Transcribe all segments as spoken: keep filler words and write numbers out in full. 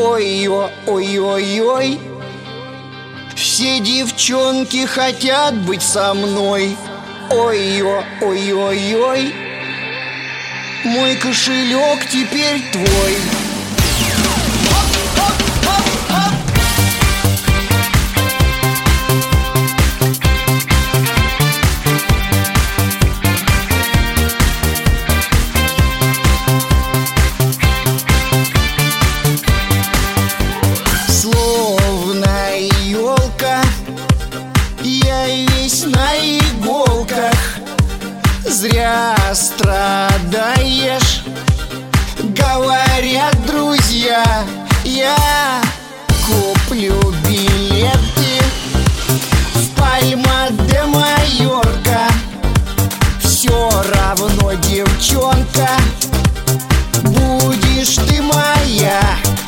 Ой-ой-ой-ой, все девчонки хотят быть со мной. Ой-ой-ой-ой, мой кошелек теперь твой. Я весь на иголках, зря страдаешь. Говорят друзья, я куплю билеты в Пальма де Майорка. Все равно, девчонка, будешь ты моя.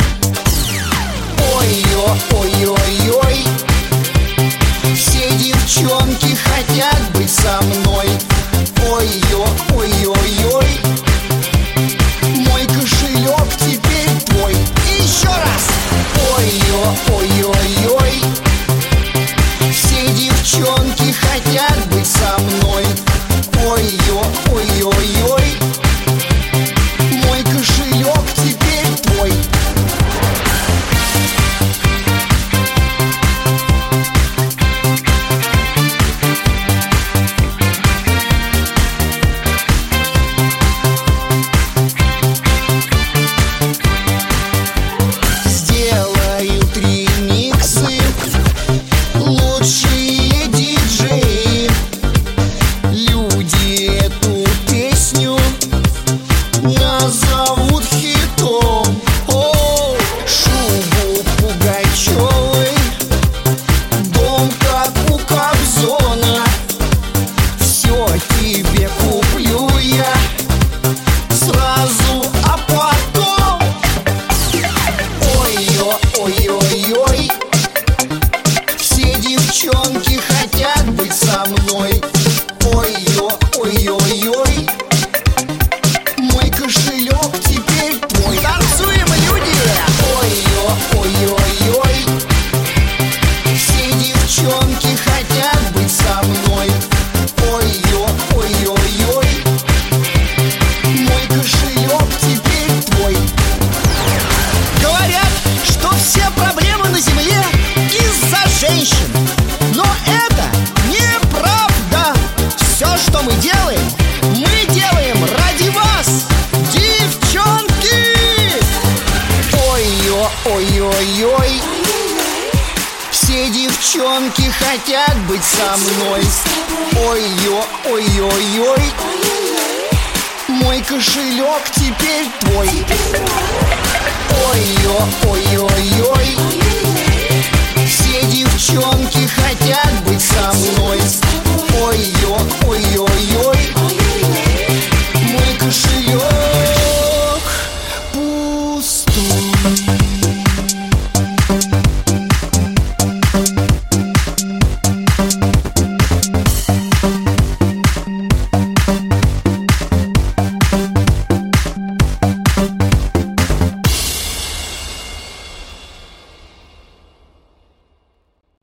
Ой-ой-ой-ой, все девчонки хотят быть со мной. Ой-ой-ой-ой, мой кошелек теперь твой. И еще раз. Ой-ой-ой-ой, все девчонки хотят быть со мной. Ой-ой-ой-ой, мой кошелек теперь твой. Лучшие диджеи, люди эту песню назовут хитом. О, шубу Пугачевой, дом как у Кобзона, все тебе куплю я сразу, а потом. Ой-ой-ой-ой, все девчонки хотят быть со мной. Ой-ой-ой-ой, мой кошелек теперь твой. Танцуем, люди! Ой-ой-ой-ой, все девчонки хотят быть со мной. Ой-ой-ой-ой, мой кошелек теперь твой. Говорят, что все проблемы на земле из-за женщин. Но это неправда. Все, что мы делаем, мы делаем ради вас, девчонки. Ой-ой-ой-ой, все девчонки хотят быть со мной. Ой-ой-ой-ой, мой кошелек теперь твой. Ой-ой-ой-ой, все девчонки хотят быть со мной. Ой-ой-ой-ой,